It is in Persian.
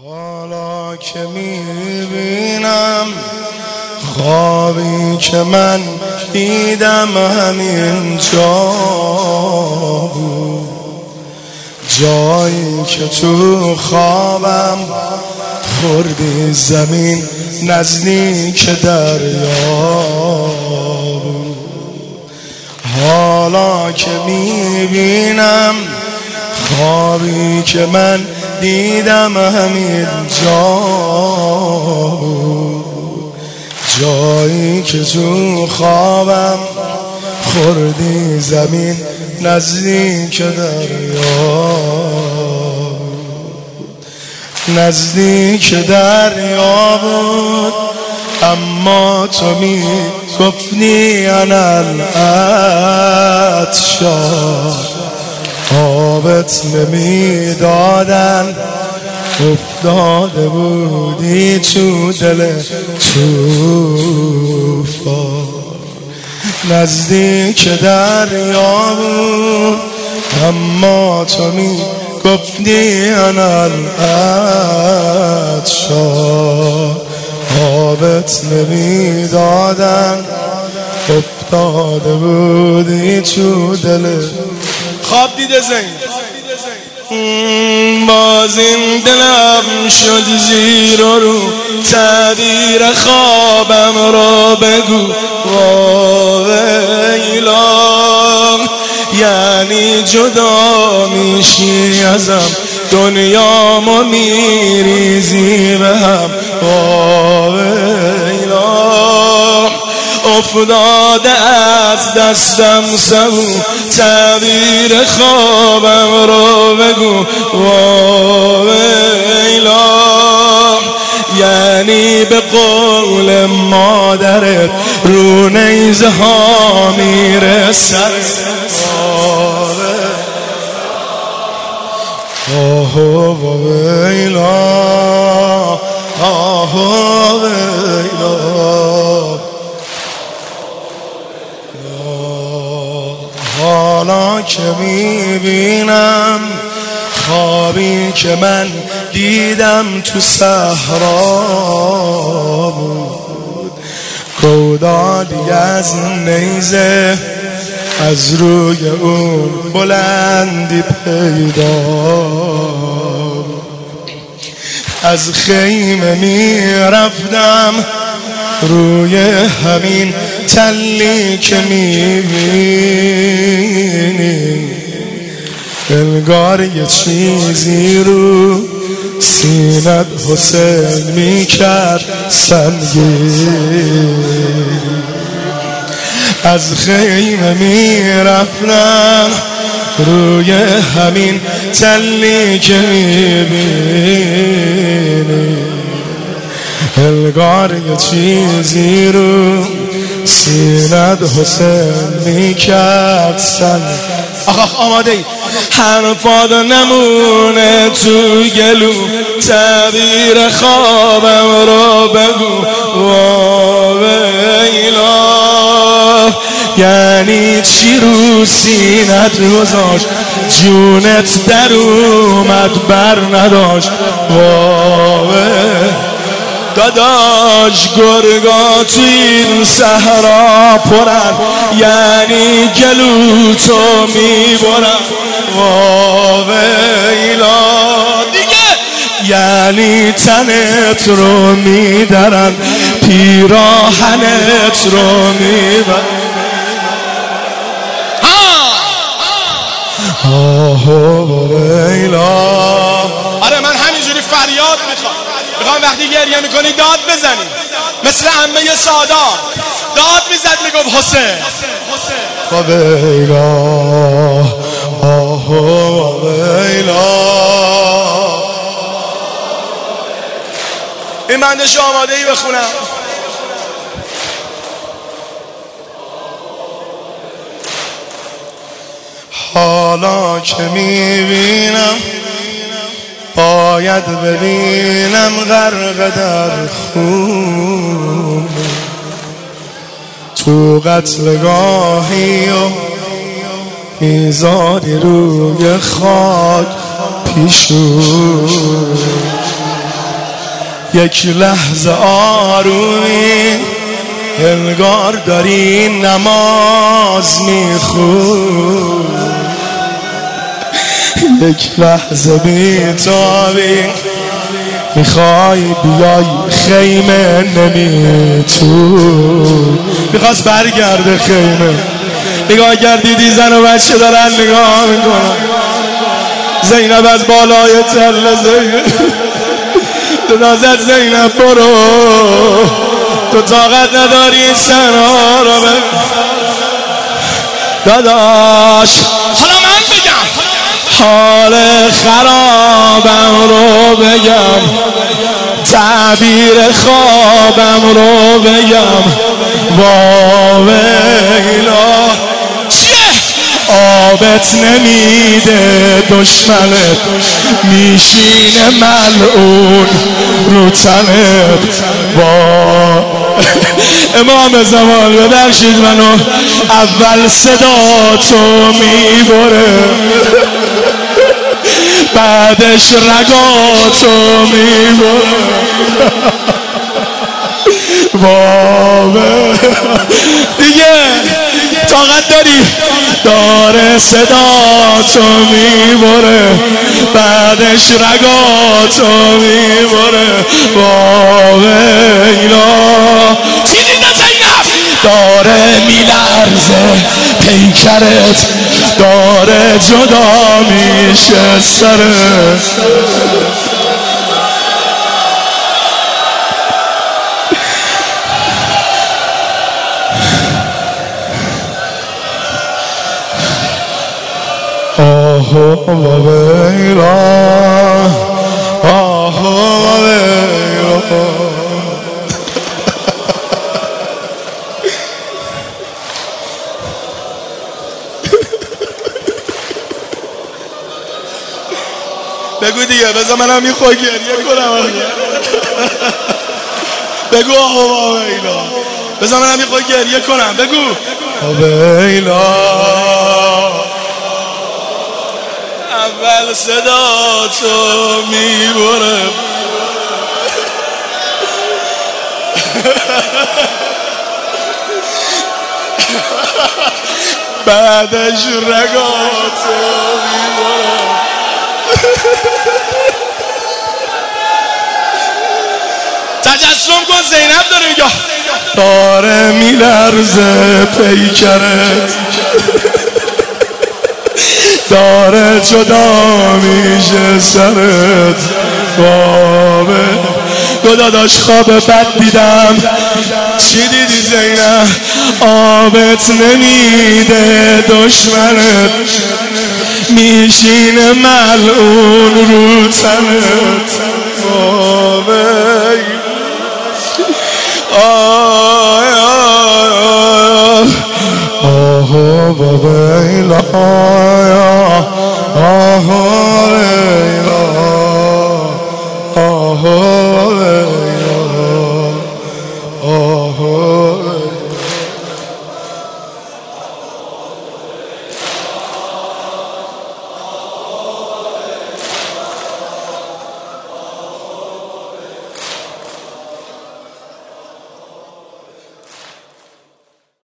حالا که میبینم خوابی که من دیدم همین جا بود، جایی که تو خوابم خوردی زمین نزدیک دریا بود. حالا که میبینم خوابی که من دیدم همین جا بود، جایی که تو خوابم خوردی زمین نزدیک دریا، نزدیک دریا بود. اما تو می گفتی انا العطشان، آبت نمی دادن، افتاده بودی تو دل طوفان. نزدیک دریا بود اما تو می گفتی انا العطشان، آبت نمی دادن، افتاده بودی تو دل. خواب دیده زین باز این دلم شد زیر و رو، تعبیر خوابم را بگو ویلا. یعنی جدا میشی ازم، دنیامو میریزی به هم ویلا. افتاده از دستم سبو، تعبیر خوابم رو بگو ویلا. یعنی به قول مادرت رو نیزه ها میرسد آه ویلا، آه ویلا. حالا که میبینم خوابی که من دیدم تو صحرا بود، گودالی از نیزه از روی اون بلندی پیدا. از خیمه میرفتم روی همین تلی که میبینی، انگار یه چیزی رو سینت حسین میکرد سنگین. از خیمه میرفتم روی همین تلی که میبینی، انگار یه چیزی رو سینت حسین میکرد سنگین. آخ آماده ای حرفات نمونه تو گلو، تعبیر خوابم رو بگو ویلا. یعنی چی رو سینت گذاشت، جونت در اومد بر نداشت داداش. گرگا تو این صحرا پرن، یعنی گلو تو میبرن ویلا دیگه. یعنی تنت رو میدرن، پیراهنت رو میبرن. آه ویلا. آره من همینجوری فریاد میخوام وقتی گریه میکنی داد بزنی، مثل عمه سادات داد میزد میگفت حسین ویلا، آه ویلا. این بندش آماده ای بخونم. حالا که میبینم باید ببینم غرق در خون، تو قتلگاهی و میذاری روی خاک پیشون. یک لحظه آرومی انگار داری نماز میخونی، یک لحظه بیتابی میخوای بیای خیمه نمیتون، میخواست برگرده خیمه. نگاه کردیدی زن و بچه دارن نگاه میکنن، زینب از بالای تله صدا زد زینب برو، تو طاقت نداری این سنا رو داداش. حالا من بگم حال خرابم رو بگم، تعبیر خوابم رو بگم، واویلا چیه؟ آبت نمیده دشمنت، میشینه ملعون رو تنت. امام زمان ببخشید منو، اول صدا تو میبره، بعدش رگاتو میبره. دیگه طاقت داره صداتو میبره، بعدش رگاتو میبره. واویلا چی دیده زینب؟ داره میلرزه پیکرت، داره جدا میشه سرت. آه ویلا آه ویلا. بگو دیگه، بذار منم یه خود گریه کنم. بگو آه ویلا، بذار منم یه خود گریه کنم. بگو ویلا، اول صدا تو میبره، بعدش رگاتو میبره. تجسم کن زینب داره میگه داره میلرزه پیکرت، داره جدا میشه سرت. بابه دو داداش خواب بد دیدم. چی دیدی زینب؟ آبت نمیده دشمنت، میشینه ملعون رو تنت. بابه آه ویلا آه ویلا آه